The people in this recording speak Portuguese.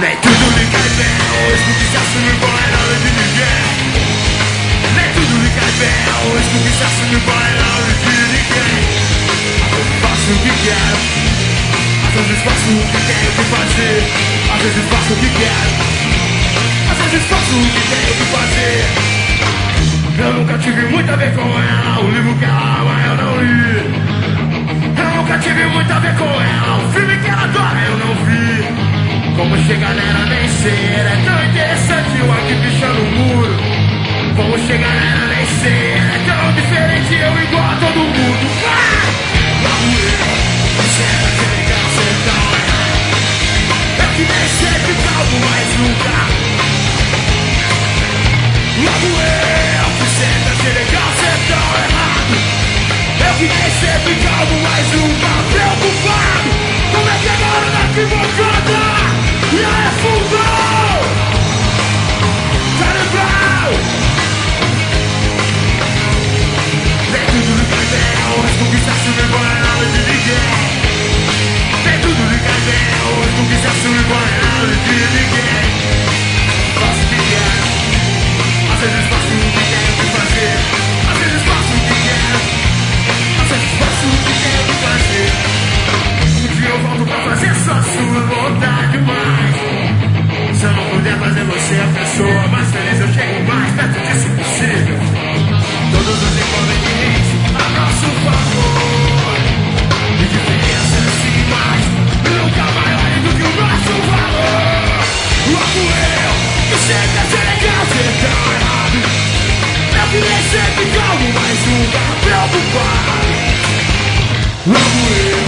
Nem tudo lhe cai bem, hoje conquistar-se não vai nada de ninguém. Nem tudo lhe cai bem, hoje conquistar-se não vai nada de ninguém. Às vezes faço o que quero, às vezes faço o que tenho que fazer. Às vezes faço o que quero, às vezes faço o que tenho que fazer. Eu nunca tive muito a ver com ela, o livro que ela ama eu não li. Eu nunca tive muito a ver com ela, o filme que ela adora eu não vi. Como chegar nela nem ser, é tão interessante eu aqui pichando o muro. Como chegar nela nem ser, é tão diferente eu igual a todo mundo. Logo eu, você era que legal, você é tão errado. Eu que nem sempre calmo, mas nunca. Logo eu, que sempre achei legal, você é tão errado. Eu que nem sempre calmo, mas nunca preocupado. Como é que agora na equivocada? E aí, fundão! Carnaval! Nem tudo lhe cai bem, hoje conquistar-se não vai nada de ninguém. Nem tudo lhe cai bem, hoje conquistar-se não vai nada de ninguém. Faço o que quero, às vezes faço o que tenho que fazer. Às vezes faço o que quero, às vezes faço o que tenho que fazer. Um dia eu volto pra fazer só sua vontade, mas se eu não puder fazer você a pessoa mais feliz, eu chego mais perto disso possível. Todos os inconvenientes a nosso favor. E diferenças iguais, nunca maiores do que o nosso valor. Logo eu, que sempre achei legal ser tão errado. Eu queria sempre calmo, mas nunca preocupado. Logo eu.